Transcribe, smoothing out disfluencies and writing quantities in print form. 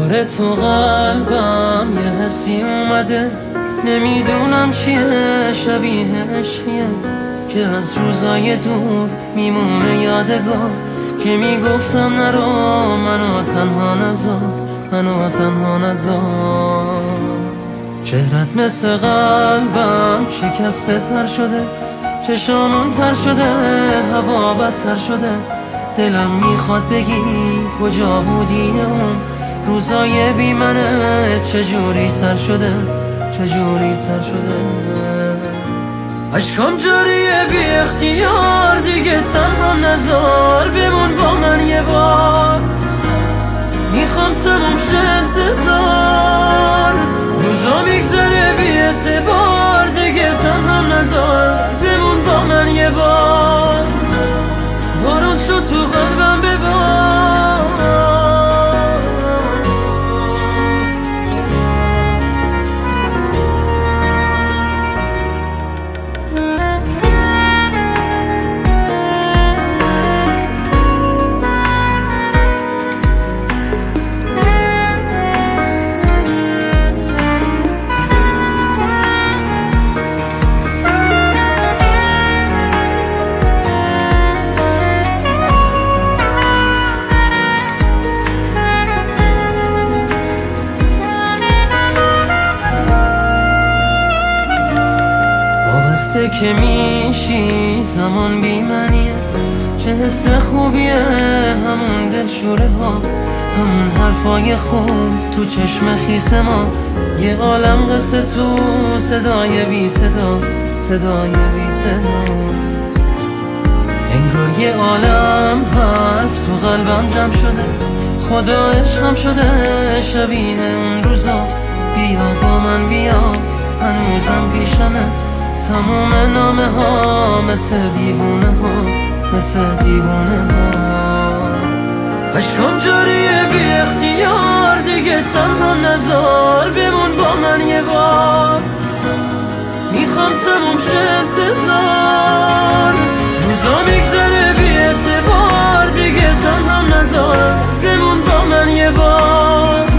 دوباره تو قلبم یه حسی اومده، نمیدونم چیه، شبیه عشقیه که از روزای دور میمونه یادگار، که میگفتم نرو منو تنها نذار، منو تنها نذار. چهرت مثل قلبم شکسته تر شده، چشامون تر شده، هوا بدتر شده، دلم میخواد بگی کجا بودی اون روزای بی منه، چجوری سر شده، چجوری سر شده. عشقم جاریه بی اختیار، دیگه تنها نذار، بمون با من یه بار، میخوام تموم شه انتظار، روزا میگذره بی اعتبار، دیگه تنها نذار، بمون با من یه بار، بارون شد تو قلبم ببار. وابسته که میشی زمان بی منیه، چه حس خوبیه همون دلشوره ها، همون حرفای خوب تو چشم خیس ما، یه عالم قصه تو صدای بی صدا، صدای بی صدا. انگار یه عالم حرف تو قلبم جمع شده، خدا عشقم شده شبیه اون روزا، بیا با من بیا هنوزم پیشمه، تموم نامه ها مثل دیوونه ها، مثل دیوونه ها. عشقم جاریه بی اختیار، دیگه تنها نذار، بمون با من یه بار، میخوام تموم شه انتظار، روزا میگذره بی اعتبار، دیگه تنها نذار، بمون با من یه بار.